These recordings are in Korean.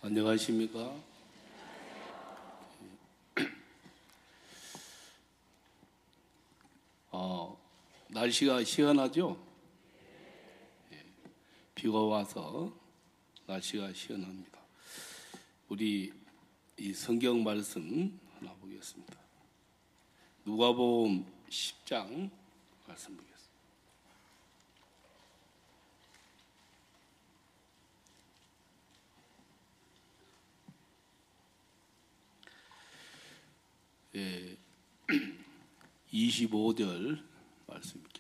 안녕하십니까? 날씨가 시원하죠? 비가 와서 날씨가 시원합니다. 우리 이 성경 말씀 하나 보겠습니다. 누가복음 10장 말씀 보겠습니다. 예, 25절 말씀 읽겠습니다.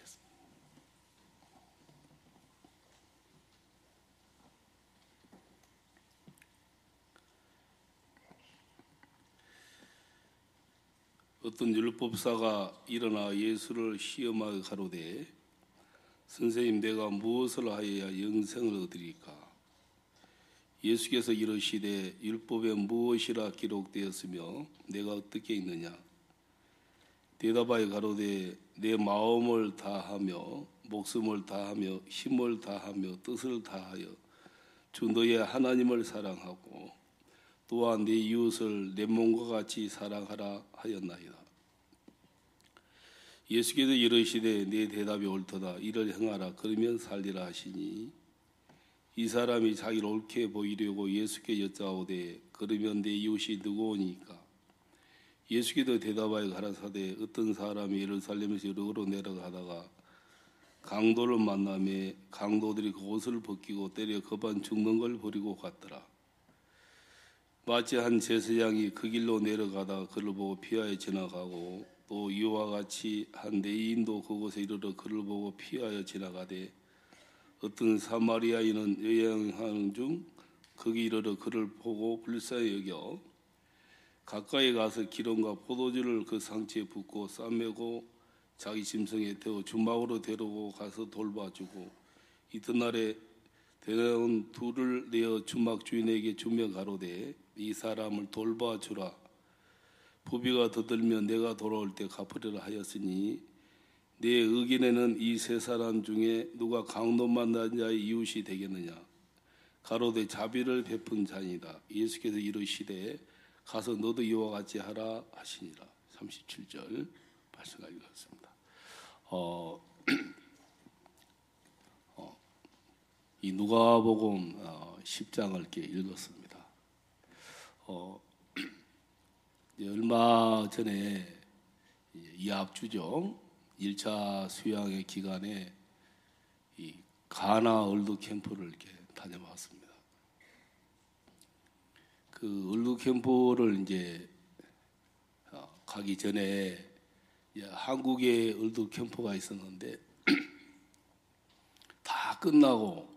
어떤 율법사가 일어나 예수를 시험하여 가로되 선생님, 내가 무엇을 하여야 영생을 얻으리까? 예수께서 이르시되 율법에 무엇이라 기록되었으며 내가 어떻게 읽느냐? 대답하여 가로되 내 마음을 다하며 목숨을 다하며 힘을 다하며 뜻을 다하여 주 너의 하나님을 사랑하고 또한 내 이웃을 내 몸과 같이 사랑하라 하였나이다. 예수께서 이르시되 내 대답이 옳도다. 이를 행하라. 그러면 살리라 하시니 이 사람이 자기를 옳게 보이려고 예수께 여짜오되 그러면 내 이웃이 누구오니까? 예수께서 대답하여 가라사대 어떤 사람이 예루살렘에서 여러로 내려가다가 강도를 만나매 강도들이 그 옷을 벗기고 때려 거반 죽는 걸 버리고 갔더라. 마치 한 제사장이 그 길로 내려가다가 그를 보고 피하여 지나가고 또 이와 같이 한 레위인도 그곳에 이르러 그를 보고 피하여 지나가되 어떤 사마리아인은 여행하는 중 거기 이르러 그를 보고 불쌍히 여겨 가까이 가서 기름과 포도주를 그 상체에 붓고 싸매고 자기 짐승에 태워 주막으로 데리고 가서 돌봐주고 이튿날에 데려온 둘을 내어 주막 주인에게 주며 가로되 이 사람을 돌봐주라. 부비가 더 들면 내가 돌아올 때 갚으리라 하였으니 내 의견에는 이 세 사람 중에 누가 강도 만난 자의 이웃이 되겠느냐? 가로되 자비를 베푼 자니라. 예수께서 이르시되 가서 너도 이와 같이 하라 하시니라. 37절 말씀을 읽었습니다. 이 누가복음 10장을 이렇게 읽었습니다. 얼마 전에 이합주종 1차 수양의 기간에 이 가나 얼룩 캠프를 이렇게 다녀왔습니다. 그 얼룩 캠프를 이제 가기 전에 한국에 얼룩 캠프가 있었는데 다 끝나고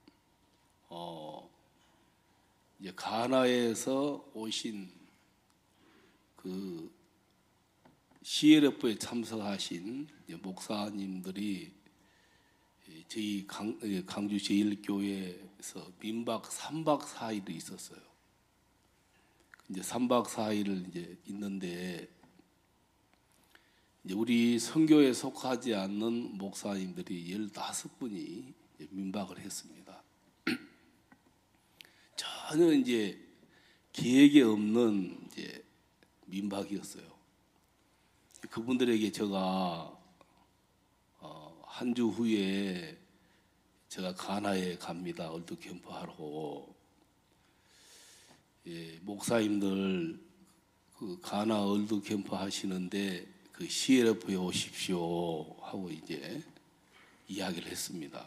이제 가나에서 오신 그 CLF에 참석하신 목사님들이 저희 강주 제1교회에서 민박 3박 4일이 있었어요. 이제 3박 4일을 이제 있는데 이제 우리 선교에 속하지 않는 목사님들이 15분이 민박을 했습니다. 전혀 이제 계획이 없는 이제 민박이었어요. 그분들에게 제가 한 주 후에 제가 가나에 갑니다. 얼룩 캠프 하러. 목사님들 그 가나 얼룩 캠프 하시는데 그 CLF에 오십시오 하고 이제 이야기를 했습니다.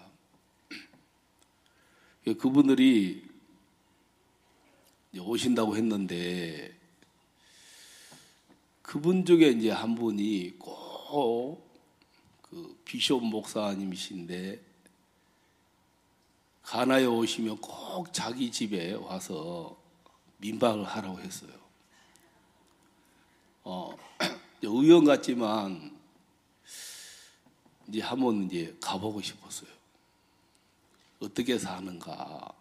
그분들이 오신다고 했는데 그분 중에 이제 한 분이 꼭 그 비숍 목사님이신데 가나에 오시면 꼭 자기 집에 와서 민박을 하라고 했어요. 의원 같지만 이제 한번 이제 가보고 싶었어요. 어떻게 사는가.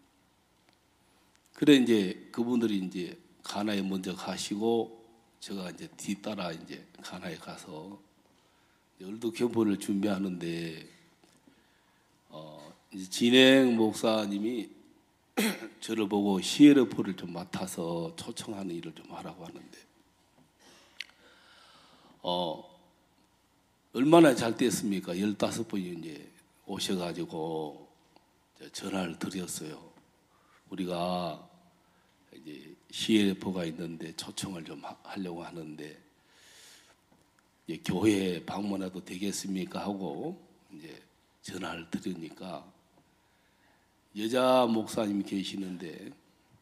그래 이제 그분들이 이제 가나에 먼저 가시고 제가 이제 뒤따라 이제 가나에 가서 얼룩 캠프를 준비하는데 이제 진행 목사님이 저를 보고 CLF를 좀 맡아서 초청하는 일을 좀 하라고 하는데 얼마나 잘 됐습니까? 15분이 이제 오셔가지고 전화를 드렸어요. 우리가 이제 CLF가 있는데 초청을 좀 하려고 하는데 이제 교회에 방문해도 되겠습니까? 하고 이제 전화를 드리니까 여자 목사님이 계시는데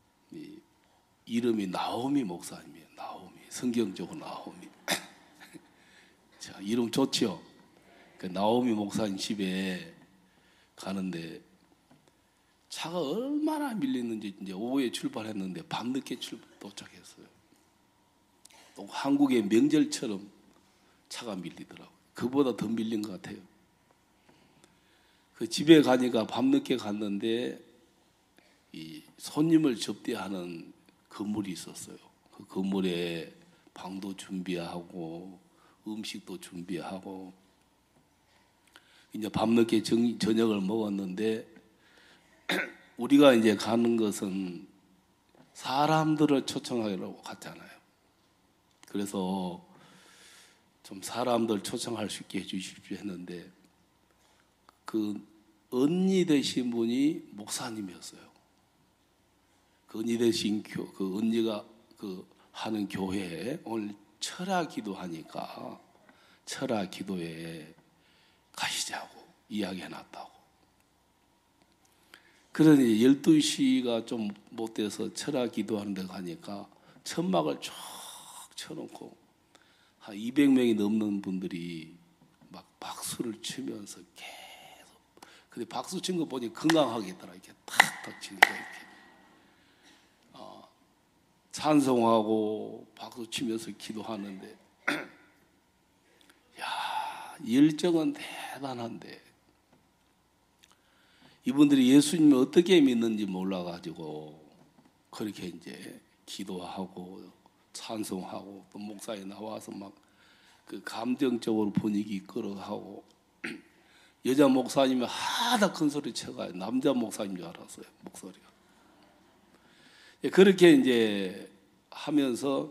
이름이 나오미 목사님이에요. 나오미, 성경적으로 나오미. 자, 이름 좋죠? 그 나오미 목사님 집에 가는데 차가 얼마나 밀리는지 이제 오후에 출발했는데 밤늦게 도착했어요. 또 한국의 명절처럼 차가 밀리더라고요. 그보다 더 밀린 것 같아요. 그 집에 가니까 밤늦게 갔는데 이 손님을 접대하는 건물이 있었어요. 그 건물에 방도 준비하고 음식도 준비하고 이제 밤늦게 저녁을 먹었는데 우리가 이제 가는 것은 사람들을 초청하려고 갔잖아요. 그래서 좀 사람들 초청할 수 있게 해주십시오 했는데 그 언니 되신 분이 목사님이었어요. 그 언니 되신 그 언니가 그 하는 교회에 오늘 철야 기도하니까 철야 기도에 가시자고 이야기해놨다고. 그러니 12시가 좀 못 돼서 철야 기도하는 데 가니까 천막을 쫙 쳐놓고 한 200명이 넘는 분들이 막 박수를 치면서 계속. 근데 박수 친 거 보니 건강하겠더라. 이렇게 탁탁 치니까 이렇게. 찬송하고 박수 치면서 기도하는데 야, 열정은 대단한데 이분들이 예수님을 어떻게 믿는지 몰라가지고 그렇게 이제 기도하고 찬송하고 또 목사에 나와서 막 그 감정적으로 분위기 끌어가고 여자 목사님이 하다 큰 소리 쳐가요. 남자 목사님인 줄 알았어요. 목소리가. 그렇게 이제 하면서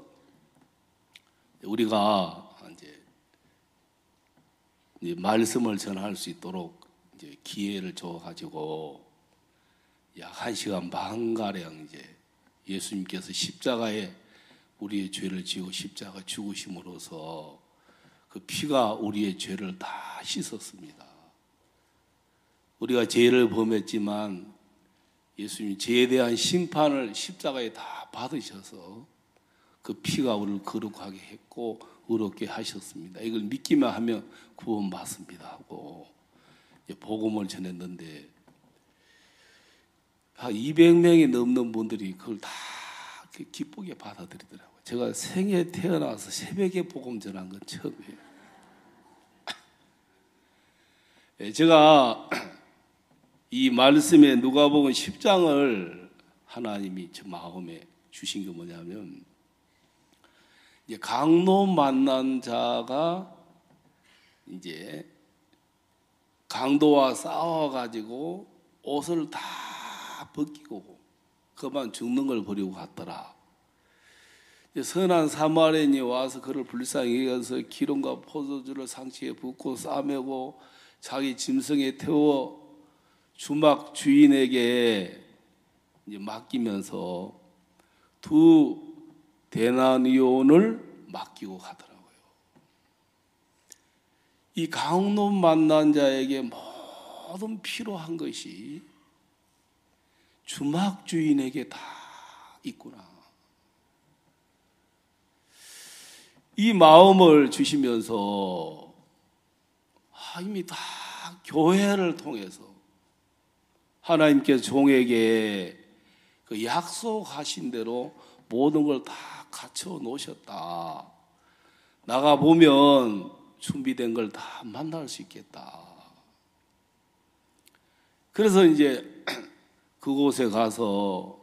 우리가 이제 말씀을 전할 수 있도록 이제 기회를 줘가지고 약 1시간 반가량 이제 예수님께서 십자가에 우리의 죄를 지고 십자가 죽으심으로써 그 피가 우리의 죄를 다 씻었습니다. 우리가 죄를 범했지만 예수님이 죄에 대한 심판을 십자가에 다 받으셔서 그 피가 우리를 거룩하게 했고 의롭게 하셨습니다. 이걸 믿기만 하면 구원받습니다 하고 복음을 전했는데 한 200명이 넘는 분들이 그걸 다 기쁘게 받아들이더라고요. 제가 생에 태어나서 새벽에 복음 전한 건 처음이에요. 제가 이 말씀에 누가복음 10장을 하나님이 제 마음에 주신 게 뭐냐면 이제 강도 만난 자가 이제 강도와 싸워가지고 옷을 다 벗기고 그만 죽는 걸 버리고 갔더라. 선한 사마리아인이 와서 그를 불쌍히 여겨서 기름과 포도주를 상치에 붓고 싸매고 자기 짐승에 태워 주막 주인에게 이제 맡기면서 2데나리온을 맡기고 가더라고요. 이 강도 만난 자에게 모든 필요한 것이 주막 주인에게 다 있구나. 이 마음을 주시면서 이미 다 교회를 통해서 하나님께서 종에게 그 약속하신 대로 모든 걸 다 갖춰 놓으셨다. 나가 보면 준비된 걸 다 만날 수 있겠다. 그래서 이제 그곳에 가서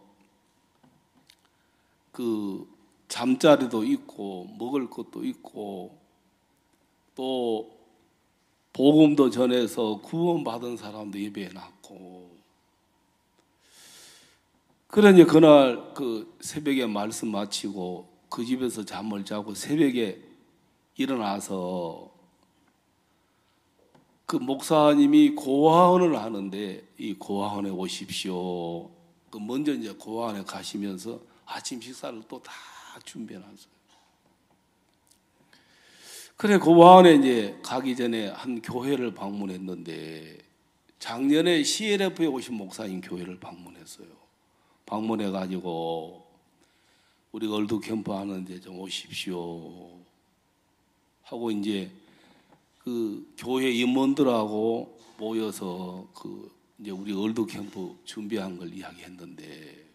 그 잠자리도 있고 먹을 것도 있고 또 복음도 전해서 구원받은 사람도 예배해 놨고 그래 이제 그날 그 새벽에 말씀 마치고 그 집에서 잠을 자고 새벽에 일어나서 그 목사님이 고아원을 하는데 이 고아원에 오십시오. 그 먼저 이제 고아원에 가시면서 아침 식사를 또 다 준비해놨어요. 그래 고아원에 이제 가기 전에 한 교회를 방문했는데 작년에 CLF에 오신 목사님 교회를 방문했어요. 방문해가지고 우리 얼두 캠프 하는데 좀 오십시오 하고 이제 그 교회 임원들하고 모여서 그 이제 우리 얼두 캠프 준비한 걸 이야기했는데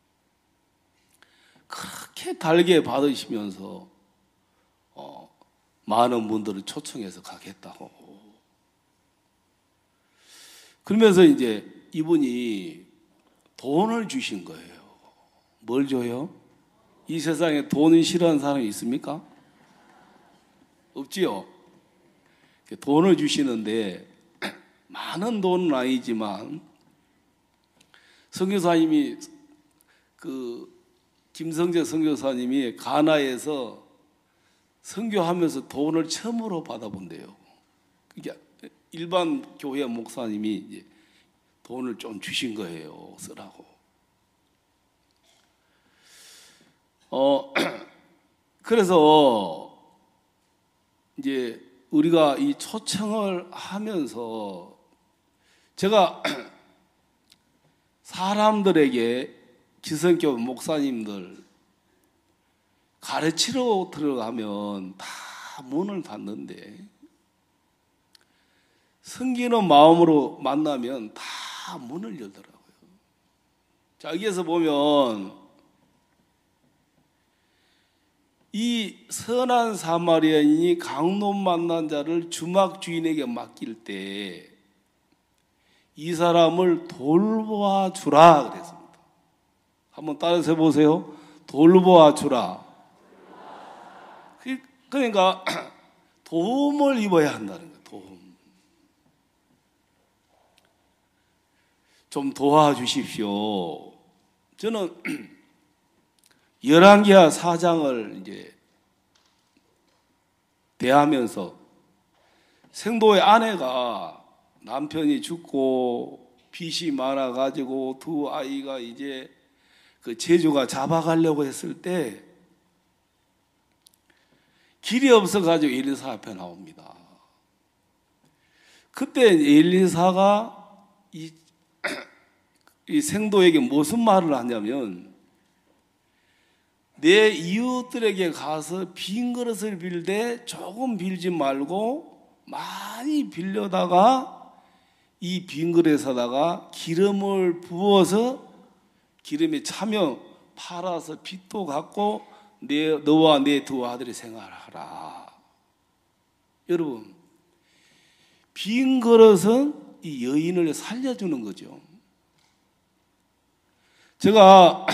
그렇게 달게 받으시면서 많은 분들을 초청해서 가겠다고. 그러면서 이제 이분이 돈을 주신 거예요. 뭘 줘요? 이 세상에 돈을 싫어하는 사람이 있습니까? 없지요. 돈을 주시는데 많은 돈은 아니지만 선교사님이 그 김성재 선교사님이 가나에서 선교하면서 돈을 처음으로 받아본대요. 그러니까 일반 교회 목사님이 이제 돈을 좀 주신 거예요. 쓰라고. 그래서 이제 우리가 이 초청을 하면서 제가 사람들에게 기성교 목사님들 가르치러 들어가면 다 문을 닫는데 섬기는 마음으로 만나면 다 문을 열더라고요. 자, 여기에서 보면 이 선한 사마리아인이 강놈 만난 자를 주막 주인에게 맡길 때 이 사람을 돌보아 주라 그랬습니다. 한번 따라서 해보세요. 돌보아 주라. 그러니까 도움을 입어야 한다는 거예요. 도움. 좀 도와주십시오. 저는 열왕기하 4장을 이제 대하면서 생도의 아내가 남편이 죽고 빚이 많아가지고 두 아이가 이제 그 제주가 잡아가려고 했을 때 길이 없어가지고 엘리사 앞에 나옵니다. 그때 엘리사가 이 생도에게 무슨 말을 하냐면 내 이웃들에게 가서 빈 그릇을 빌되 조금 빌지 말고 많이 빌려다가 이 빈 그릇에다가 기름을 부어서 기름에 차며 팔아서 빚도 갚고 너와 내 두 아들이 생활하라. 여러분, 빈 그릇은 이 여인을 살려주는 거죠. 제가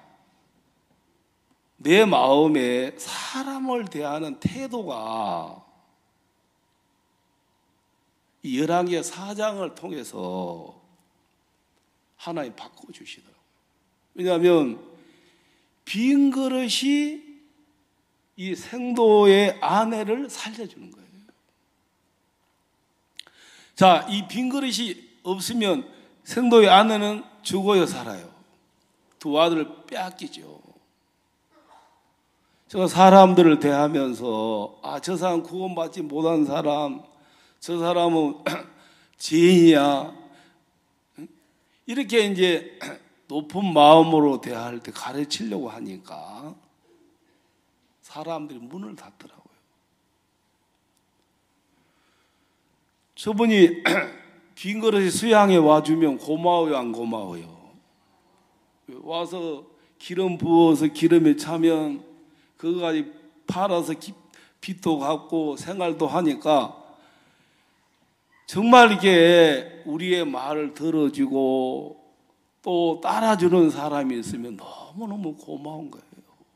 내 마음에 사람을 대하는 태도가 이 열왕기하 4장을 통해서 하나님 바꿔주시더라고요. 왜냐하면 빈 그릇이 이 생도의 아내를 살려주는 거예요. 자, 이 빈 그릇이 없으면 생도의 아내는 죽어요, 살아요? 두 아들을 빼앗기죠. 제가 사람들을 대하면서 저 사람 구원받지 못한 사람, 저 사람은 죄인이야, 이렇게 이제 높은 마음으로 대할 때 가르치려고 하니까 사람들이 문을 닫더라고요. 저분이 빈 그릇에 수양해 와주면 고마워요, 안 고마워요? 와서 기름 부어서 기름에 차면 그거까지 팔아서 빚도 갚고 생활도 하니까 정말 이렇게 우리의 말을 들어주고 또 따라주는 사람이 있으면 너무너무 고마운 거예요.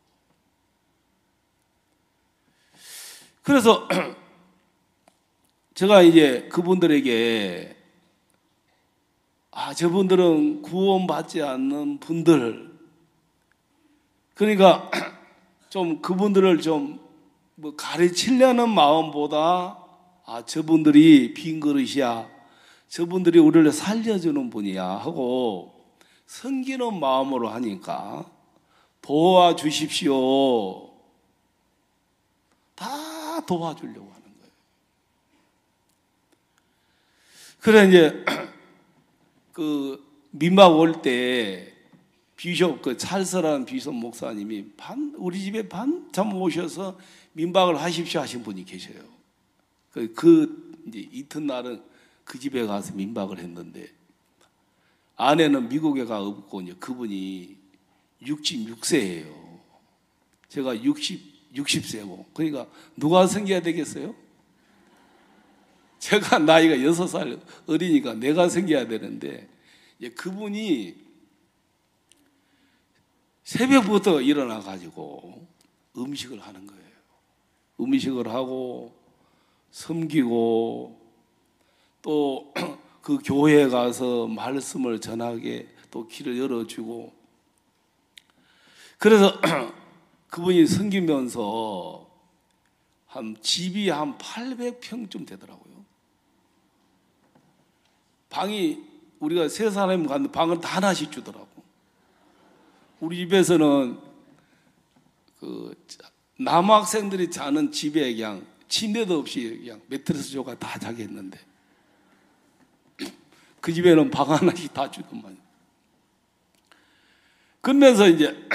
그래서 제가 이제 그분들에게 저분들은 구원받지 않는 분들, 그러니까 좀 그분들을 좀 가르치려는 마음보다 저분들이 빈 그릇이야, 저분들이 우리를 살려주는 분이야 하고 섬기는 마음으로 하니까 도와주십시오. 다 도와주려고 하는 거예요. 그래 이제 그 민박 올 때 비숍, 그 찰스라는 비숍 목사님이 우리 집에 반참 오셔서 민박을 하십시오 하신 분이 계셔요. 이제 이튿날은 그 집에 가서 민박을 했는데, 아내는 미국에 가 없고 이제 그분이 66세예요. 제가 60세고. 그러니까 누가 섬겨야 되겠어요? 제가 나이가 6살 어리니까 내가 섬겨야 되는데, 그분이 새벽부터 일어나 가지고 음식을 하는 거예요. 음식을 하고 섬기고 또 그 교회에 가서 말씀을 전하게 또 길을 열어주고, 그래서 그분이 섬기면서 집이 한 800평쯤 되더라고요. 방이, 우리가 세 사람이 갔는데 방을 다 하나씩 주더라고. 우리 집에서는 그 남학생들이 자는 집에 그냥 침대도 없이 그냥 매트리스 조가 다 자게 했는데, 그 집에는 방 하나씩 다 주더만. 그러면서 이제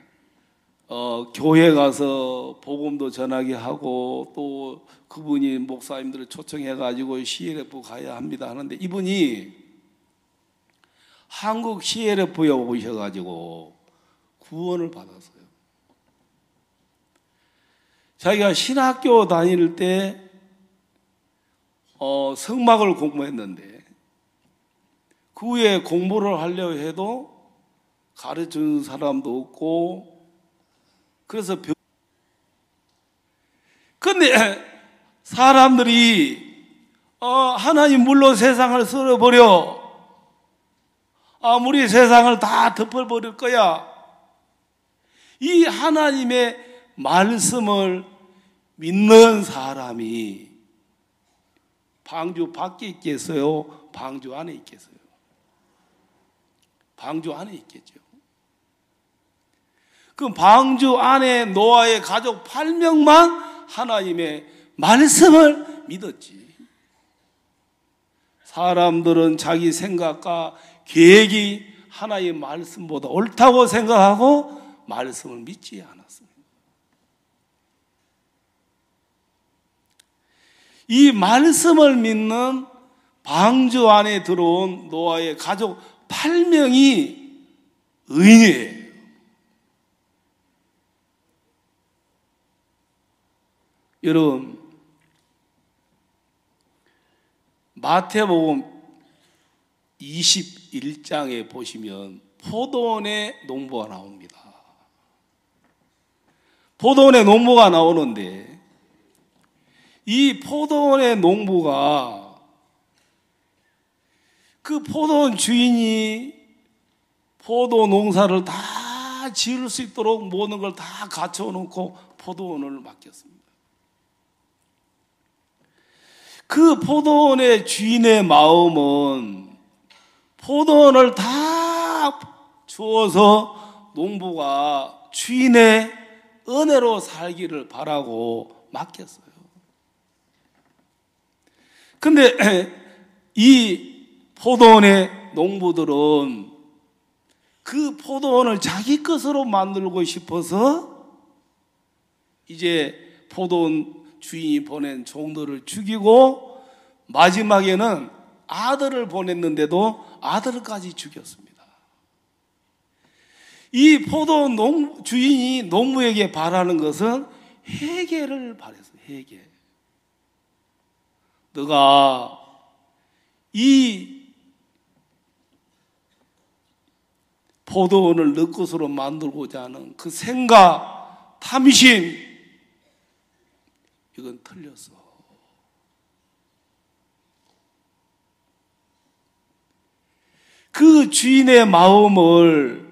교회 가서 복음도 전하게 하고, 또 그분이 목사님들을 초청해가지고 CLF 가야 합니다 하는데, 이분이 한국 CLF에 오셔가지고 구원을 받았어요. 자기가 신학교 다닐 때 성막을 공부했는데, 그 후에 공부를 하려 해도 가르쳐주는 사람도 없고, 그래서 근데 사람들이 하나님 물로 세상을 썰어버려, 아무리 세상을 다 덮어버릴 거야, 이 하나님의 말씀을 믿는 사람이 방주 밖에 있겠어요? 방주 안에 있겠어요? 방주 안에 있겠죠. 그 방주 안에 노아의 가족 8명만 하나님의 말씀을 믿었지. 사람들은 자기 생각과 계획이 하나님의 말씀보다 옳다고 생각하고 말씀을 믿지 않았습니다. 이 말씀을 믿는 방주 안에 들어온 노아의 가족 8명이 의인이에요. 여러분, 마태복음 21장에 보시면 포도원의 농부가 나옵니다. 포도원의 농부가 나오는데, 이 포도원의 농부가 그 포도원 주인이 포도 농사를 다 지을 수 있도록 모든 걸 다 갖춰놓고 포도원을 맡겼습니다. 그 포도원의 주인의 마음은 포도원을 다 주어서 농부가 주인의 은혜로 살기를 바라고 맡겼어요. 근데 이 포도원의 농부들은 그 포도원을 자기 것으로 만들고 싶어서 이제 포도원 주인이 보낸 종들을 죽이고, 마지막에는 아들을 보냈는데도 아들까지 죽였습니다. 이 포도원 주인이 농부에게 바라는 것은 회개를 바랬어요. 회개. 너가 이 포도원을 너 것으로 만들고자 하는 그 생각, 탐심, 이건 틀렸어. 그 주인의 마음을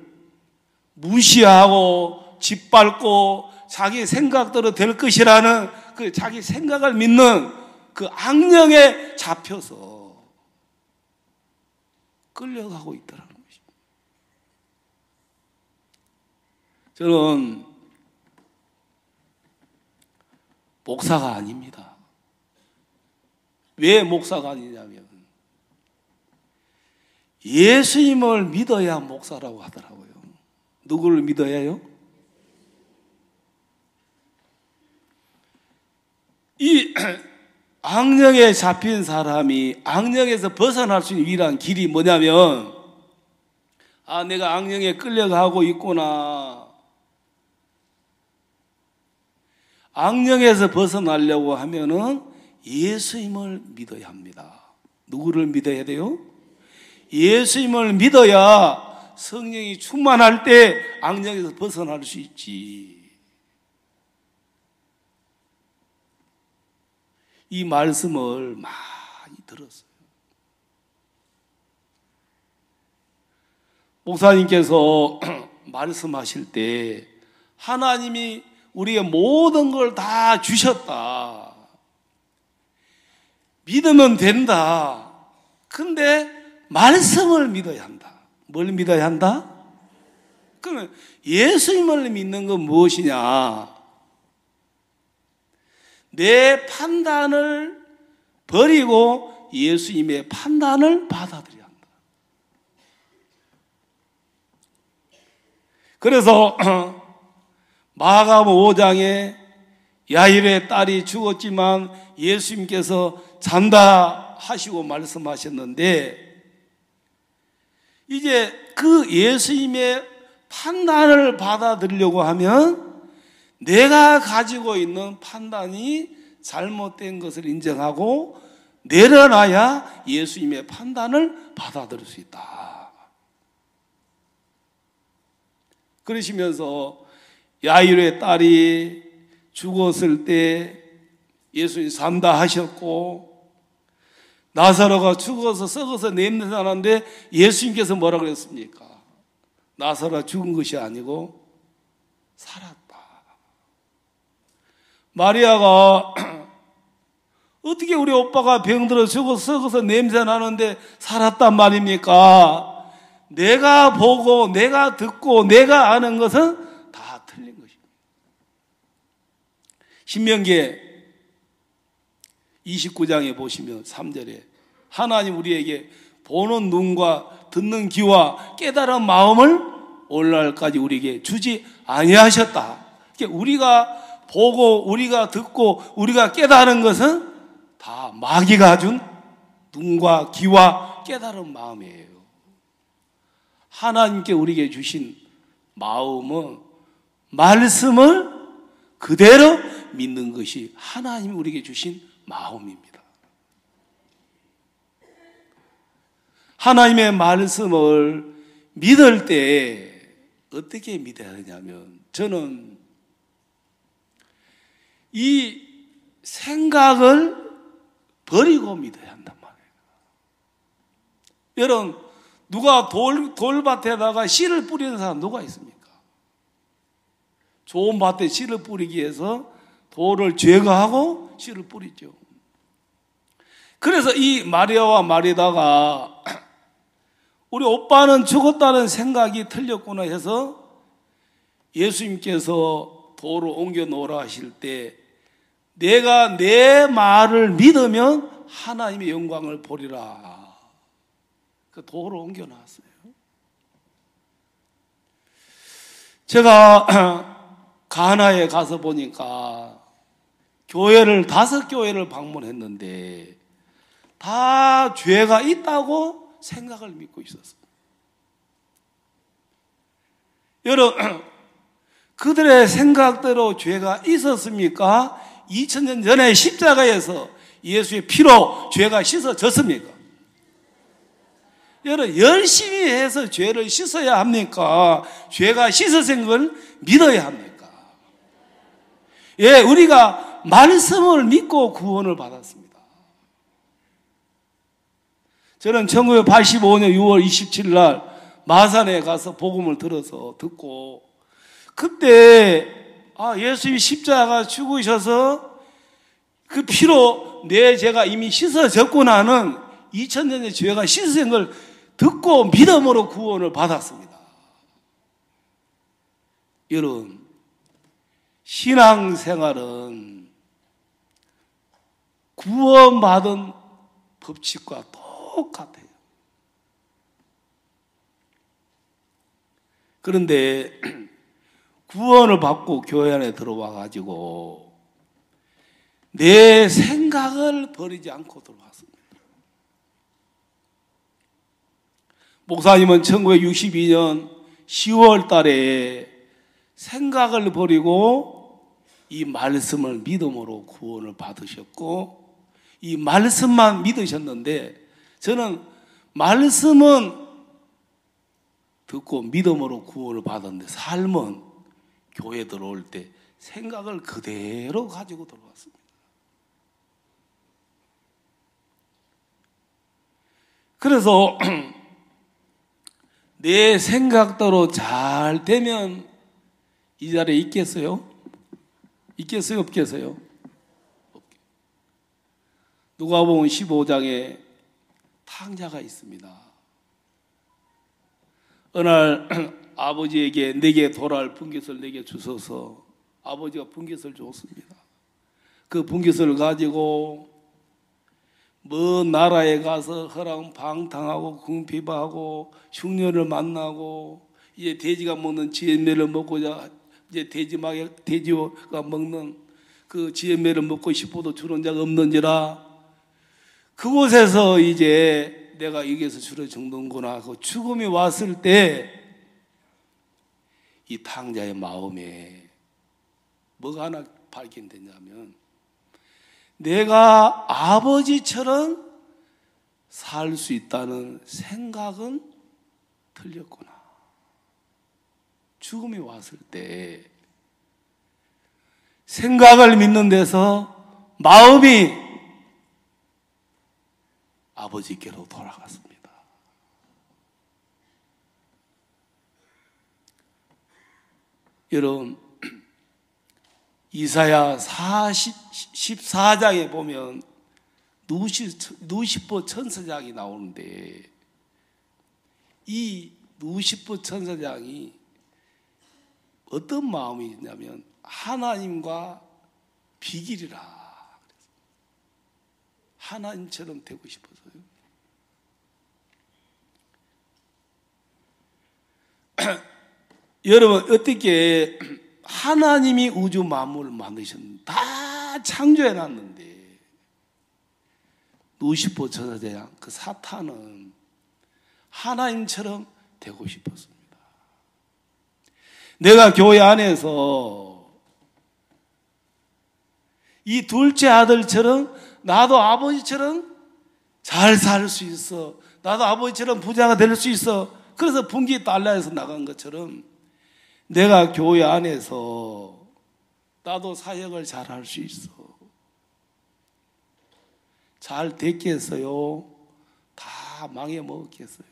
무시하고 짓밟고 자기 생각대로 될 것이라는 그 자기 생각을 믿는 그 악령에 잡혀서 끌려가고 있다는 것입니다. 저는 목사가 아닙니다. 왜 목사가 아니냐면 예수님을 믿어야 목사라고 하더라고요. 누구를 믿어야 해요? 이 악령에 잡힌 사람이 악령에서 벗어날 수 있는 유일한 길이 뭐냐면, 아, 내가 악령에 끌려가고 있구나. 악령에서 벗어나려고 하면은 예수님을 믿어야 합니다. 누구를 믿어야 돼요? 예수님을 믿어야 성령이 충만할 때 악령에서 벗어날 수 있지. 이 말씀을 많이 들었어요. 목사님께서 말씀하실 때 하나님이 우리의 모든 걸 다 주셨다. 믿으면 된다. 근데 말씀을 믿어야 한다. 뭘 믿어야 한다? 그러면 예수님을 믿는 건 무엇이냐? 내 판단을 버리고 예수님의 판단을 받아들여야 한다. 그래서 마가복음 5장에 야일의 딸이 죽었지만 예수님께서 잔다 하시고 말씀하셨는데, 이제 그 예수님의 판단을 받아들이려고 하면 내가 가지고 있는 판단이 잘못된 것을 인정하고 내려놔야 예수님의 판단을 받아들일 수 있다. 그러시면서 야이로의 딸이 죽었을 때 예수님 산다 하셨고, 나사로가 죽어서 썩어서 냄새 나는데 예수님께서 뭐라 그랬습니까? 나사로가 죽은 것이 아니고 살았다. 마리아가 어떻게 우리 오빠가 병들어 죽어서 썩어서 냄새 나는데 살았단 말입니까? 내가 보고 내가 듣고 내가 아는 것은 다 틀린 것입니다. 신명기 29장에 보시면 3절에 하나님 우리에게 보는 눈과 듣는 귀와 깨달은 마음을 오늘날까지 우리에게 주지 아니하셨다. 우리가 보고 우리가 듣고 우리가 깨달은 것은 다 마귀가 준 눈과 귀와 깨달은 마음이에요. 하나님께 우리에게 주신 마음은 말씀을 그대로 믿는 것이 하나님이 우리에게 주신 마음입니다. 하나님의 말씀을 믿을 때 어떻게 믿어야 하냐면, 저는 이 생각을 버리고 믿어야 한단 말이에요. 여러분, 누가 돌밭에다가 씨를 뿌리는 사람 누가 있습니까? 좋은 밭에 씨를 뿌리기 위해서 돌을 제거하고 씨를 뿌리죠. 그래서 이 마리아와 마리다가 우리 오빠는 죽었다는 생각이 틀렸구나 해서 예수님께서 돌을 옮겨 놓으라 하실 때 내가 내 말을 믿으면 하나님의 영광을 보리라. 그 돌을 옮겨 놨어요. 제가 가나에 가서 보니까 교회를 5교회를 방문했는데 다 죄가 있다고 생각을 믿고 있었어요. 여러분, 그들의 생각대로 죄가 있었습니까? 2000년 전에 십자가에서 예수의 피로 죄가 씻어졌습니까? 여러분, 열심히 해서 죄를 씻어야 합니까? 죄가 씻어진 걸 믿어야 합니까? 예, 우리가 말씀을 믿고 구원을 받았습니다. 저는 1985년 6월 27일 날 마산에 가서 복음을 들어서 듣고, 그때 예수님이 십자가 죽으셔서 그 피로 내 죄가 이미 씻어졌고 나는 2000년의 죄가 씻어진 걸 듣고 믿음으로 구원을 받았습니다. 여러분, 신앙생활은 구원받은 법칙과 똑같아요. 그런데 구원을 받고 교회 안에 들어와 가지고 내 생각을 버리지 않고 들어왔습니다. 목사님은 1962년 10월 달에 생각을 버리고 이 말씀을 믿음으로 구원을 받으셨고, 이 말씀만 믿으셨는데, 저는 말씀은 듣고 믿음으로 구원을 받았는데 삶은 교회 들어올 때 생각을 그대로 가지고 들어왔습니다. 그래서 내 생각대로 잘 되면 이 자리에 있겠어요? 있겠어요? 없겠어요? 누가복음 15장에 탕자가 있습니다. 어느 날 아버지에게 내게 돌아올 분깃을 내게 주소서. 아버지가 분깃을 줬습니다. 그 분깃을 가지고 먼 나라에 가서 허랑방탕하고 궁핍하고 흉년을 만나고, 이제 돼지가 먹는 지혜매를 먹고자 이제 돼지가 먹는 그 지혜매를 먹고 싶어도 주는 자가 없는지라, 그곳에서 이제 내가 여기에서 주로 죽는구나 하고 죽음이 왔을 때 이 탕자의 마음에 뭐가 하나 발견되냐면, 내가 아버지처럼 살 수 있다는 생각은 틀렸구나. 죽음이 왔을 때 생각을 믿는 데서 마음이 아버지께로 돌아갔습니다. 여러분, 이사야 14장에 보면 누시퍼 천사장이 나오는데, 이 누시퍼 천사장이 어떤 마음이 있냐면 하나님과 비길이라, 하나님처럼 되고 싶어서요. 여러분, 어떻게 하나님이 우주 만물을 만드셨는데, 다 창조해놨는데, 누시퍼 천사장, 그 사탄은 하나님처럼 되고 싶었습니다. 내가 교회 안에서 이 둘째 아들처럼 나도 아버지처럼 잘 살 수 있어, 나도 아버지처럼 부자가 될 수 있어, 그래서 분기 달러에서 나간 것처럼 내가 교회 안에서 나도 사역을 잘 할 수 있어, 잘 됐겠어요? 다 망해먹었겠어요?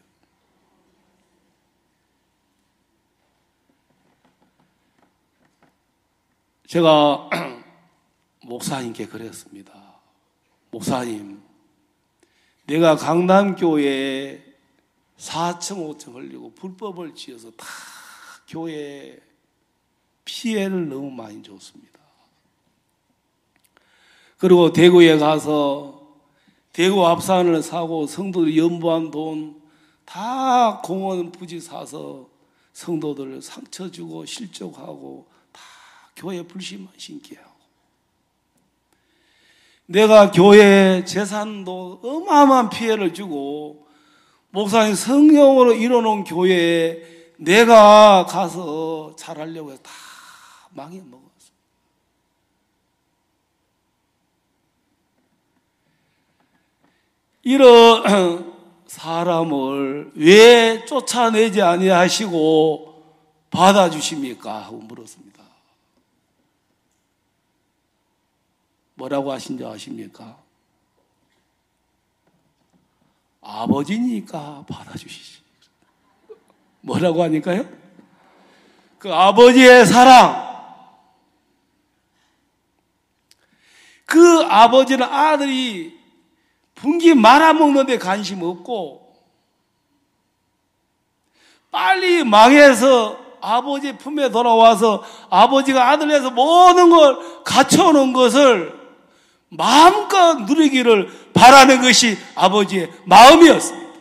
제가 목사님께 그랬습니다. 목사님, 내가 강남교회에 4층 5층 흘리고 불법을 지어서 다 교회에 피해를 너무 많이 줬습니다. 그리고 대구에 가서 대구 합산을 사고 성도들 연부한 돈 다 공원 부지 사서 성도들 상처 주고 실족하고 다 교회 불신만 신게 하고, 내가 교회 재산도 어마어마한 피해를 주고 목사님 성령으로 이뤄놓은 교회에 내가 가서 잘하려고 해서 다 망해먹었어요. 이런 사람을 왜 쫓아내지 아니하시고 받아주십니까? 하고 물었습니다. 뭐라고 하신 줄 아십니까? 아버지니까 받아주시지. 뭐라고 하니까요? 그 아버지의 사랑. 그 아버지는 아들이 분기 말아먹는 데 관심 없고 빨리 망해서 아버지 품에 돌아와서 아버지가 아들에서 모든 걸 갖춰놓은 것을 마음껏 누리기를 바라는 것이 아버지의 마음이었습니다.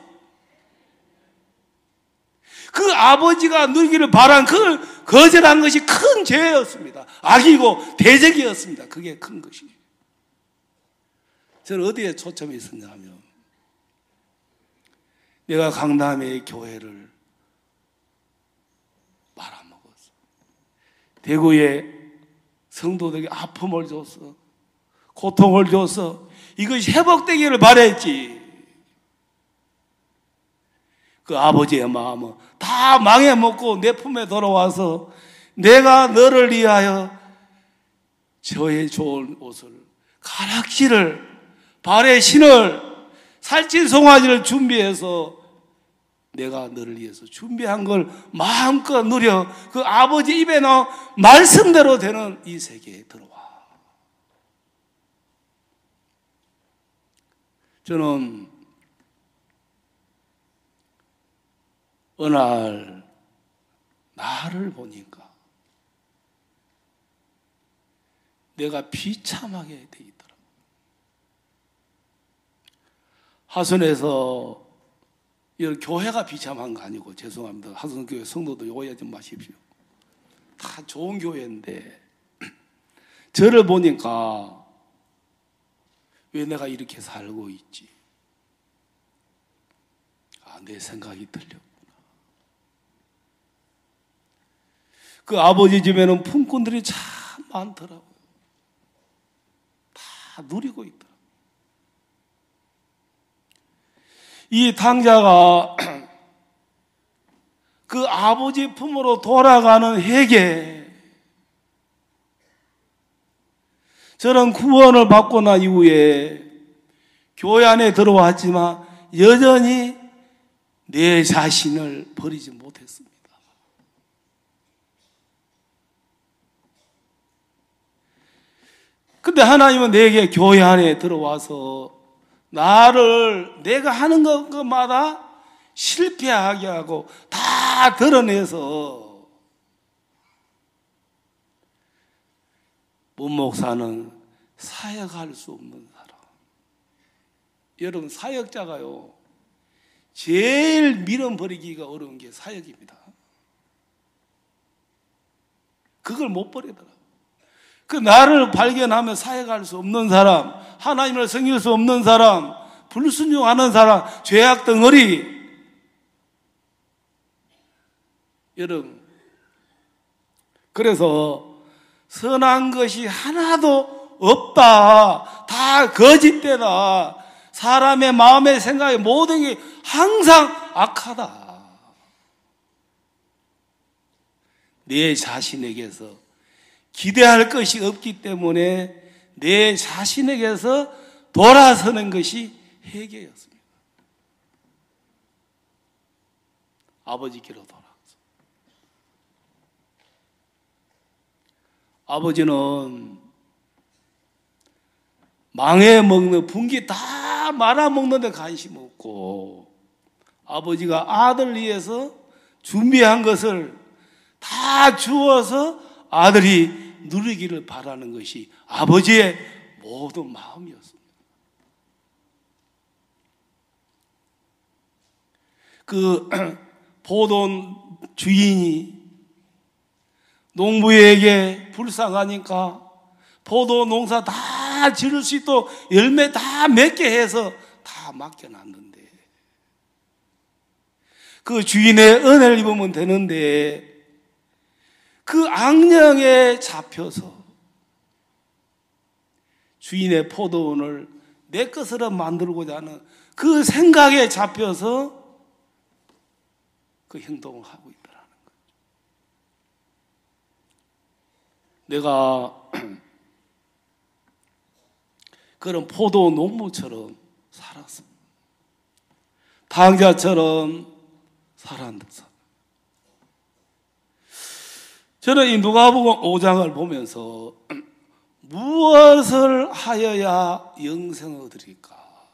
그 아버지가 누리기를 바란 그걸 거절한 것이 큰 죄였습니다. 악이고 대적이었습니다. 그게 큰 것이에요. 저는 어디에 초점이 있었냐 하면 내가 강남의 교회를 말아먹었어. 대구에 성도들에게 아픔을 줬어. 고통을 줬어. 이것이 회복되기를 바랬지. 그 아버지의 마음은 다 망해먹고 내 품에 돌아와서 내가 너를 위하여 저의 좋은 옷을, 가락지를, 발에 신을, 살찐 송아지를 준비해서 내가 너를 위해서 준비한 걸 마음껏 누려 그 아버지 입에 나온 말씀대로 되는 이 세계에 들어와. 저는 어느 날 나를 보니까 내가 비참하게 돼 있더라. 하순에서 이런 교회가 비참한 거 아니고 죄송합니다. 하순교회 성도들 오해하지 마십시오. 다 좋은 교회인데 저를 보니까 왜 내가 이렇게 살고 있지? 아, 내 생각이 틀렸구나. 그 아버지 집에는 품꾼들이 참 많더라고요. 다 누리고 있더라고요. 이 탕자가 그 아버지 품으로 돌아가는 해계, 저는 구원을 받고 난 이후에 교회 안에 들어왔지만 여전히 내 자신을 버리지 못했습니다. 근데 하나님은 내게 교회 안에 들어와서 나를 내가 하는 것마다 실패하게 하고 다 드러내서 문목사는 사역할 수 없는 사람. 여러분, 사역자가요 제일 밀어버리기가 어려운 게 사역입니다. 그걸 못 버리더라. 그 나를 발견하면 사역할 수 없는 사람, 하나님을 섬길 수 없는 사람, 불순종하는 사람, 죄악 덩어리. 여러분, 그래서 선한 것이 하나도 없다. 다 거짓되다. 사람의 마음의 생각의 모든 게 항상 악하다. 내 자신에게서 기대할 것이 없기 때문에 내 자신에게서 돌아서는 것이 회개였습니다. 아버지께로 돌아가서. 아버지는 망해먹는 분기 다 말아먹는 데 관심 없고 아버지가 아들 위해서 준비한 것을 다 주어서 아들이 누리기를 바라는 것이 아버지의 모든 마음이었습니다. 그 보던 주인이 농부에게 불쌍하니까 포도 농사 다 지을 수 있도록 열매 다 맺게 해서 다 맡겨놨는데 그 주인의 은혜를 입으면 되는데 그 악령에 잡혀서 주인의 포도원을 내 것으로 만들고자 하는 그 생각에 잡혀서 그 행동을 하고 있더라는 거죠. 내가 그런 포도 농부처럼 살았습니다. 강자처럼 살았다. 저는 이 누가복음 5장을 보면서 무엇을 하여야 영생을 얻으리까?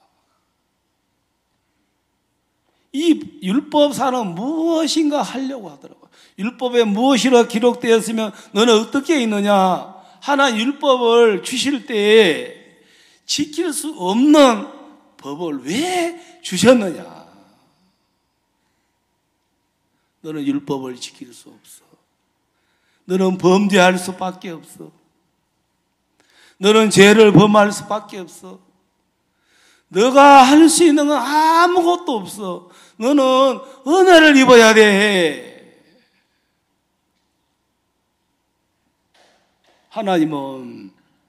이 율법사는 무엇인가 하려고 하더라고요. 율법에 무엇이라 기록되었으면 너는 어떻게 있느냐? 하나님 율법을 주실 때에 지킬 수 없는 법을 왜 주셨느냐? 너는 율법을 지킬 수 없어. 너는 범죄할 수밖에 없어. 너는 죄를 범할 수밖에 없어. 너가 할 수 있는 건 아무것도 없어. 너는 은혜를 입어야 돼. 하나님은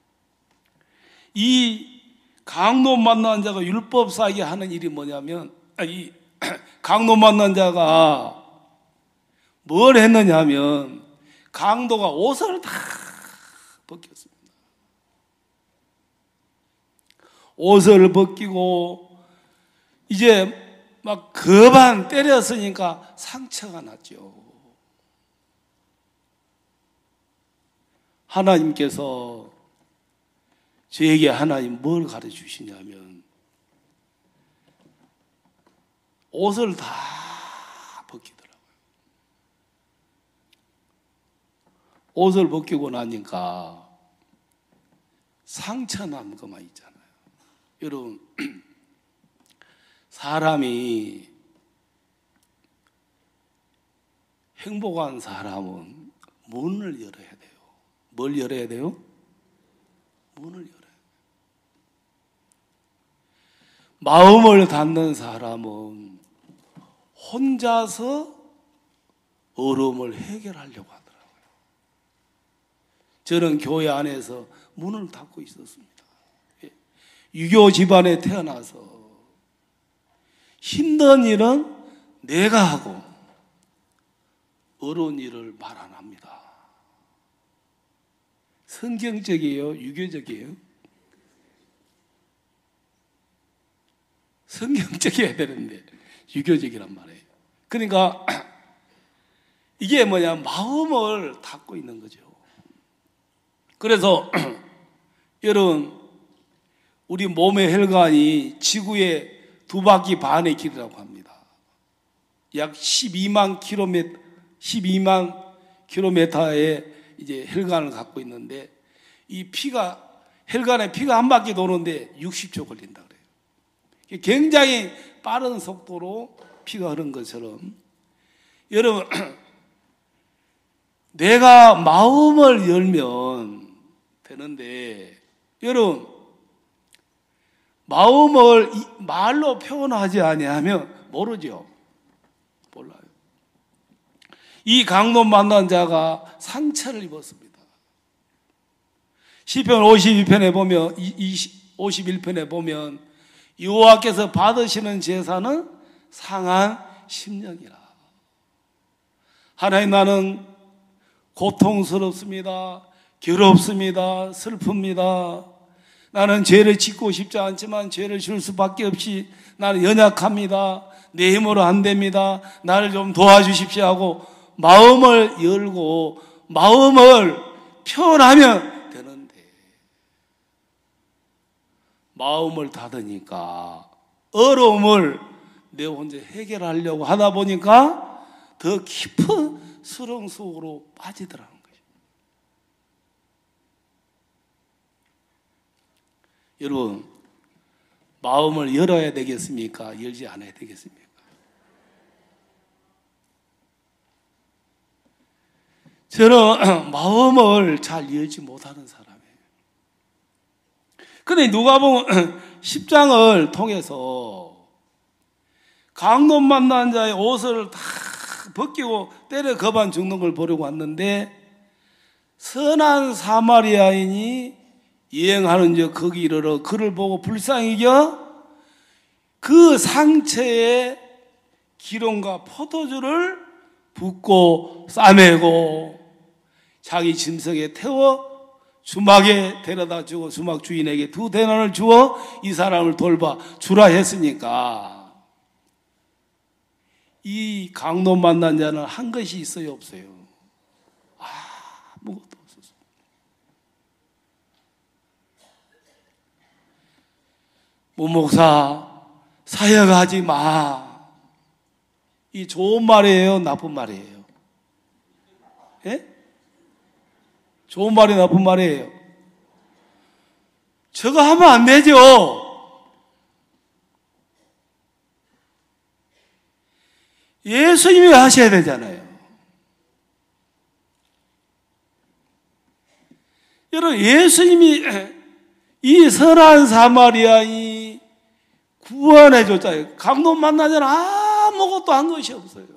이 강도 만난 자가 율법 사게 하는 일이 뭐냐면, 이 강도 만난 자가 뭘 했느냐 하면 강도가 옷을 다 벗겼습니다. 옷을 벗기고 이제 막 거반 때렸으니까 상처가 났죠. 하나님께서 저에게 하나님 뭘 가르쳐 주시냐면 옷을 다 벗기더라고요. 옷을 벗기고 나니까 상처 난 것만 있잖아요. 여러분, 사람이 행복한 사람은 문을 열어야 돼요. 뭘 열어야 돼요? 문을 열어야 돼요. 마음을 닫는 사람은 혼자서 어려움을 해결하려고 하더라고요. 저는 교회 안에서 문을 닫고 있었습니다. 유교 집안에 태어나서 힘든 일은 내가 하고 어려운 일을 말 안 합니다. 성경적이에요? 유교적이에요? 성경적이어야 되는데 유교적이란 말이에요. 그러니까 이게 뭐냐, 마음을 닫고 있는 거죠. 그래서 여러분, 우리 몸의 혈관이 지구의 2바퀴 반의 길이라고 합니다. 약 12만 킬로미터의 이제 혈관을 갖고 있는데, 이 혈관에 피가 한 바퀴 도는데 60초 걸린다 그래요. 굉장히 빠른 속도로 피가 흐르는 것처럼, 여러분, 내가 마음을 열면 되는데, 여러분, 마음을 말로 표현하지 아니하면 모르죠. 몰라요. 이 강도 만난 자가 상처를 입었습니다. 시편 52편에 보면 51편에 보면 여호와께서 받으시는 제사는 상한 심령이라. 하나님, 나는 고통스럽습니다. 괴롭습니다. 슬픕니다. 나는 죄를 짓고 싶지 않지만 죄를 질 수밖에 없이 나는 연약합니다. 내 힘으로 안 됩니다. 나를 좀 도와주십시오 하고 마음을 열고 마음을 표현하면 되는데, 마음을 닫으니까 어려움을 내 혼자 해결하려고 하다 보니까 더 깊은 수렁 속으로 빠지더라는 거죠. 여러분, 마음을 열어야 되겠습니까? 열지 않아야 되겠습니까? 저는 마음을 잘 열지 못하는 사람이에요. 근데 누가복음 10장을 통해서 강도 만난 자의 옷을 다 벗기고 때려 거반 죽는 걸 보려고 왔는데, 선한 사마리아인이 여행하는 저 거기 이르러 그를 보고 불쌍히 여겨 그 상처에 기름과 포도주를 붓고 싸매고 자기 짐승에 태워 주막에 데려다 주고 주막 주인에게 2데나리온을 주어 이 사람을 돌봐 주라 했으니까, 이 강도 만난 자는 한 것이 있어요, 없어요? 아무것도 없었어요. 목사, 사역하지 마. 이 좋은 말이에요, 나쁜 말이에요? 예? 좋은 말이 나쁜 말이에요? 저거 하면 안 되죠. 예수님이 하셔야 되잖아요. 여러분, 예수님이 이 선한 사마리아인이 구원해 줬잖아요. 강도 만나자는 아무것도 한 것이 없어요.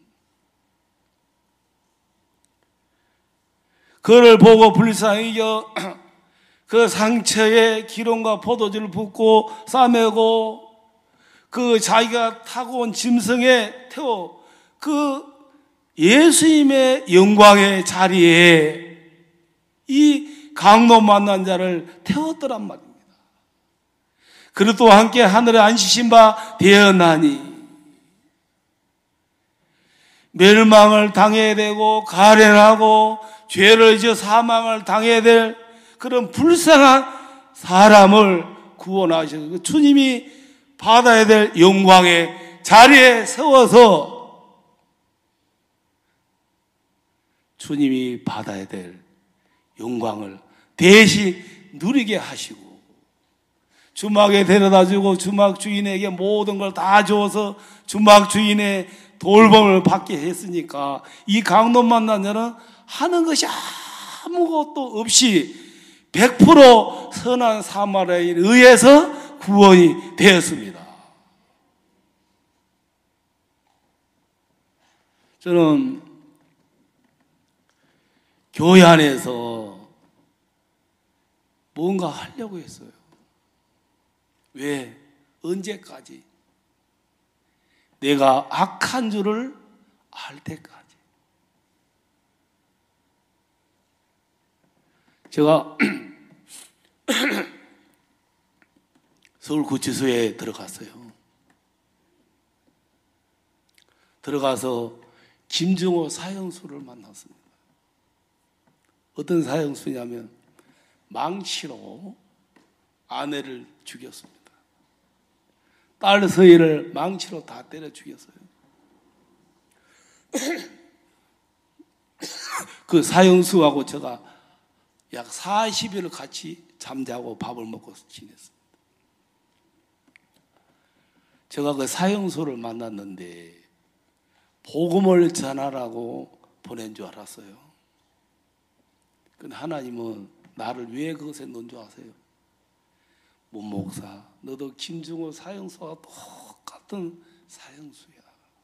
그를 보고 불쌍히 여겨 그 상처에 기름과 포도주를 붓고 싸매고 그 자기가 타고 온 짐승에 태워 그 예수님의 영광의 자리에 이 강도 만난 자를 태웠더란 말입니다. 그리스도와 함께 하늘에 앉히신 바 되었나니 멸망을 당해야 되고 가련하고 죄를 지어 사망을 당해야 될 그런 불쌍한 사람을 구원하셔서 주님이 받아야 될 영광의 자리에 세워서 주님이 받아야 될 영광을 대신 누리게 하시고 주막에 데려다주고 주막 주인에게 모든 걸 다 주어서 주막 주인의 돌봄을 받게 했으니까 이 강도 만난 자는 하는 것이 아무것도 없이 100% 선한 사마리아인에 의해서 구원이 되었습니다. 저는 교회 안에서 뭔가 하려고 했어요. 왜? 언제까지? 내가 악한 줄을 알 때까지. 제가 서울구치소에 들어갔어요. 들어가서 김정호 사형수를 만났습니다. 어떤 사형수냐면 망치로 아내를 죽였습니다. 딸 서희를 망치로 다 때려 죽였어요. 그 사형수하고 제가 약 40일을 같이 잠자고 밥을 먹고 지냈습니다. 제가 그 사형수를 만났는데 복음을 전하라고 보낸 줄 알았어요. 근데 하나님은 나를 왜 그것에 넣은 줄 아세요? 목사, 너도 김중호 사형수와 똑같은 사형수야.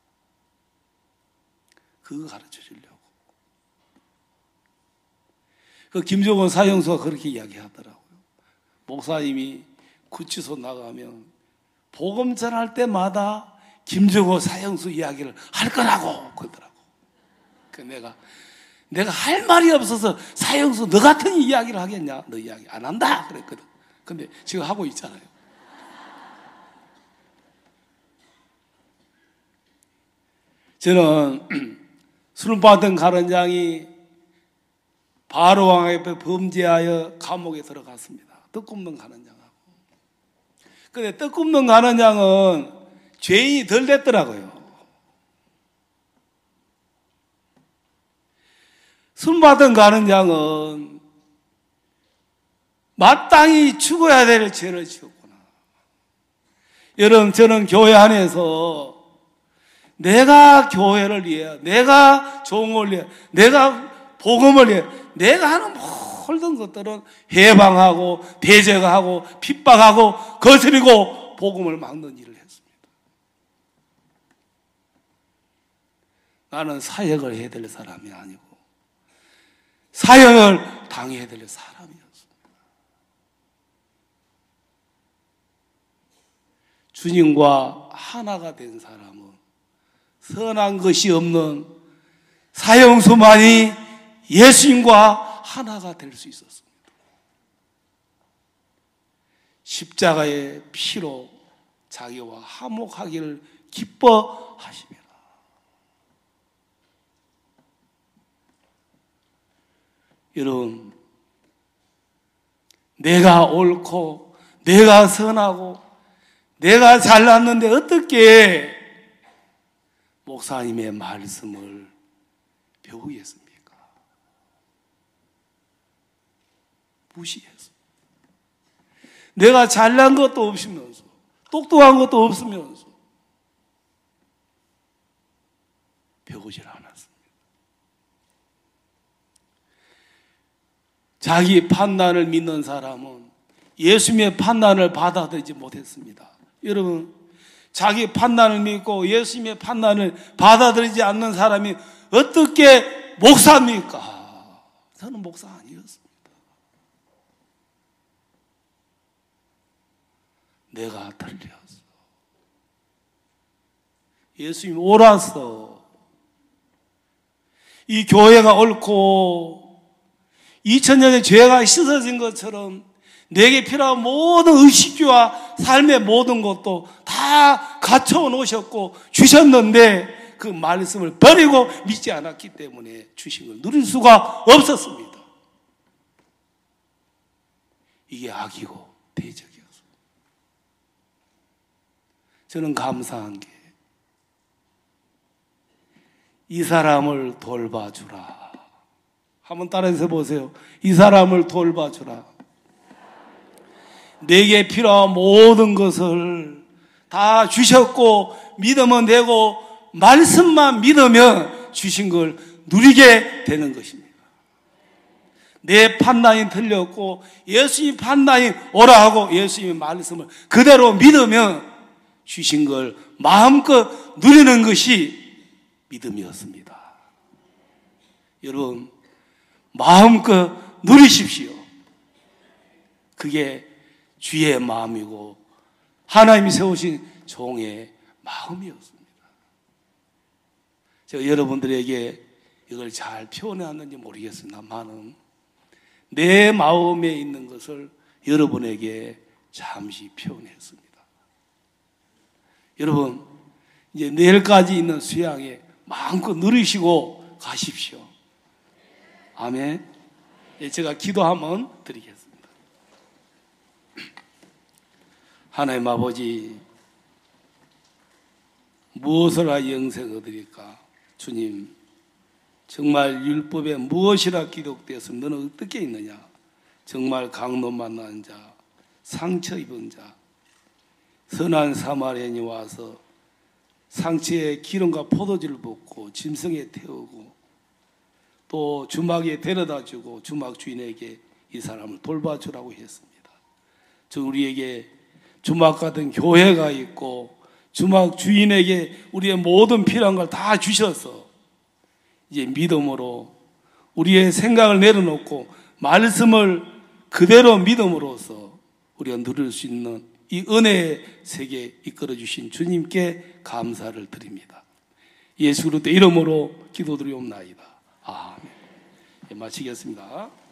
그거 가르쳐 주려고. 그 김종원 사형수가 그렇게 이야기하더라고요. 목사님이 구치소 나가면 복음 전할 때마다 김종원 사형수 이야기를 할 거라고 그러더라고. 그 내가 할 말이 없어서 사형수 너 같은 이야기를 하겠냐? 너 이야기 안 한다 그랬거든. 근데 지금 하고 있잖아요. 저는 술 받은 가론장이 바로 왕 앞에 범죄하여 감옥에 들어갔습니다. 떡 굽는 가론장하고. 근데 떡 굽는 가론장은 죄인이 덜 됐더라고요. 술 받은 가론장은 마땅히 죽어야 될 죄를 지었구나. 여러분, 저는 교회 안에서 내가 교회를 위해, 내가 종을 위해, 내가 복음을 위해, 내가 하는 모든 것들은 해방하고 대적하고 핍박하고 거스리고 복음을 막는 일을 했습니다. 나는 사역을 해야 될 사람이 아니고 사형을 당해야 될 사람이었습니다. 주님과 하나가 된 사람은 선한 것이 없는 사형수만이 예수님과 하나가 될 수 있었습니다. 십자가의 피로 자기와 화목하기를 기뻐하시며 여러분, 내가 옳고 내가 선하고 내가 잘났는데 어떻게 목사님의 말씀을 배우겠습니까? 무시해서. 내가 잘난 것도 없으면서 똑똑한 것도 없으면서 배우질 않았습니다. 자기 판단을 믿는 사람은 예수님의 판단을 받아들이지 못했습니다. 여러분, 자기 판단을 믿고 예수님의 판단을 받아들이지 않는 사람이 어떻게 목사입니까? 저는 목사 아니었습니다. 내가 틀렸어. 예수님 옳았어. 이 교회가 옳고 2000년의 죄가 씻어진 것처럼 내게 필요한 모든 의식주와 삶의 모든 것도 다 갖춰 놓으셨고 주셨는데 그 말씀을 버리고 믿지 않았기 때문에 주신 걸 누릴 수가 없었습니다. 이게 악이고 대적이었습니다. 저는 감사한 게 이 사람을 돌봐주라. 한번 따라해서 보세요. 이 사람을 돌봐주라. 내게 필요한 모든 것을 다 주셨고 믿으면 되고 말씀만 믿으면 주신 걸 누리게 되는 것입니다. 내 판단이 틀렸고 예수님 판단이 옳아 하고 예수님의 말씀을 그대로 믿으면 주신 걸 마음껏 누리는 것이 믿음이었습니다. 여러분, 마음껏 누리십시오. 그게 주의 마음이고 하나님이 세우신 종의 마음이었습니다. 제가 여러분들에게 이걸 잘 표현했는지 모르겠습니다만은 내 마음에 있는 것을 여러분에게 잠시 표현했습니다. 여러분, 이제 내일까지 있는 수양에 마음껏 누리시고 가십시오. 아멘. 제가 기도 한번 드리겠습니다. 하나님 아버지, 무엇을 영생 얻으리까? 주님, 정말 율법에 무엇이라 기록되었으면 너는 어떻게 있느냐? 정말 강도 만난 자, 상처 입은 자, 선한 사마리아인이 와서 상처에 기름과 포도주를 붓고 짐승에 태우고 또 주막에 데려다 주고 주막 주인에게 이 사람을 돌봐주라고 했습니다. 저 우리에게 주막 같은 교회가 있고 주막 주인에게 우리의 모든 필요한 걸 다 주셔서 이제 믿음으로 우리의 생각을 내려놓고 말씀을 그대로 믿음으로써 우리가 누릴 수 있는 이 은혜의 세계에 이끌어 주신 주님께 감사를 드립니다. 예수 그리스도 이름으로 기도드리옵나이다. 아멘. 마치겠습니다.